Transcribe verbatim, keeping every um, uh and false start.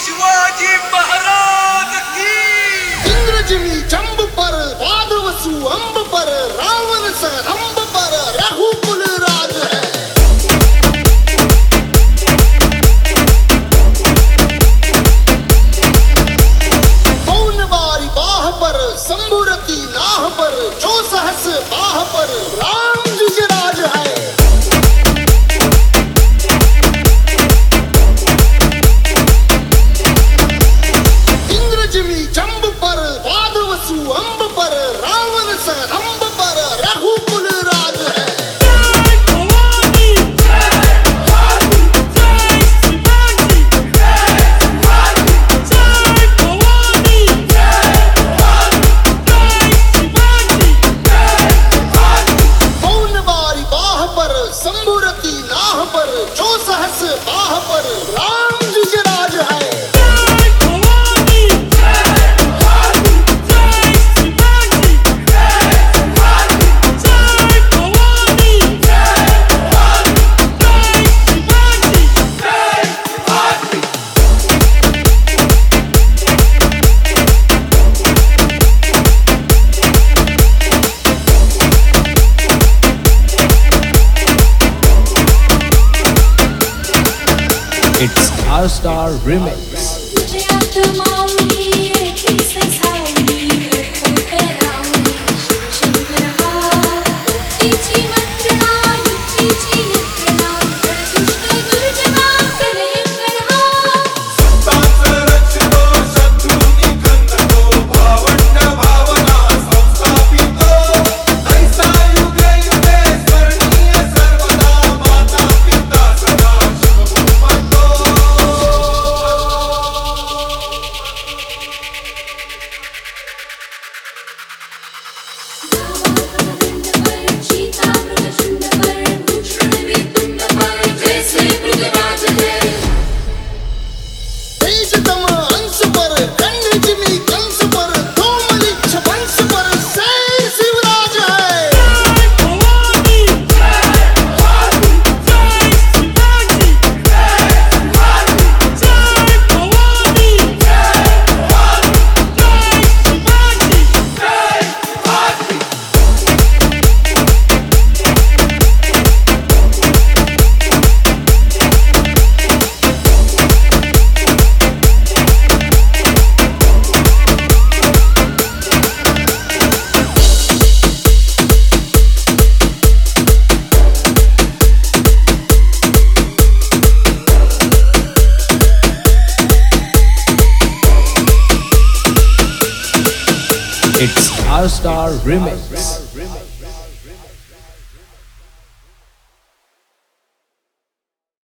शिवाजी महाराज की। इंद्रजिमी चंब पर वादवसु अंब पर रावण स रंब पर रघुकुल राज है। पौन बारी बाह पर शंभुरति नाह पर जो सहस बाह पर राम जुजराज है। इंद्रजिमी चंब पर वादवसु अंब पर रावण स रंब पर रघुकुल राज है। पौन बारी बाह पर शंभुरति नाह पर जो सहस बाह पर राम जुजराज है। It's Our Star Remix. तेजतम अंश पर कन्यजिमी कंस पर धूमलिच्छ वंश पर शेर शिवराज है। It's Our Star Remix.